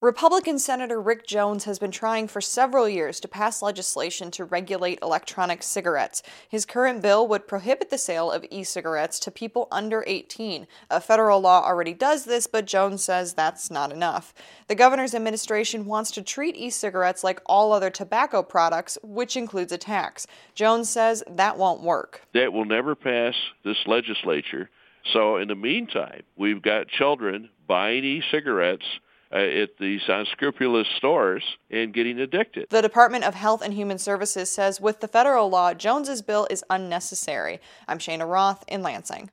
Republican Senator Rick Jones has been trying for several years to pass legislation to regulate electronic cigarettes. His current bill would prohibit the sale of e-cigarettes to people under 18. A federal law already does this, but Jones says that's not enough. The governor's administration wants to treat e-cigarettes like all other tobacco products, which includes a tax. Jones says that won't work. That will never pass this legislature. So in the meantime, we've got children buying e-cigarettes at these unscrupulous stores and getting addicted. The Department of Health and Human Services says with the federal law, Jones's bill is unnecessary. I'm Shana Roth in Lansing.